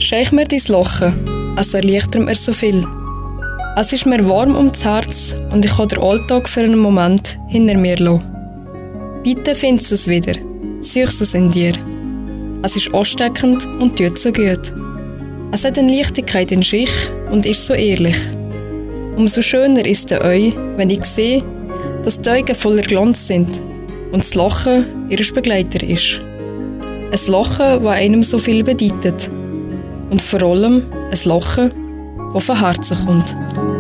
Scheich mir dein Lachen, es erleichtert mir so viel. Es ist mir warm ums Herz und ich kann den Alltag für einen Moment hinter mir lassen. Bitte findest es wieder, suchst es in dir. Es ist ansteckend und tut so gut. Es hat eine Leichtigkeit in sich und ist so ehrlich. Umso schöner ist der Ei, wenn ich sehe, dass die Augen voller Glanz sind und das Lachen ihr Begleiter ist. Ein Lachen, das einem so viel bedeutet. Und vor allem ein Lachen, das von Herzen kommt.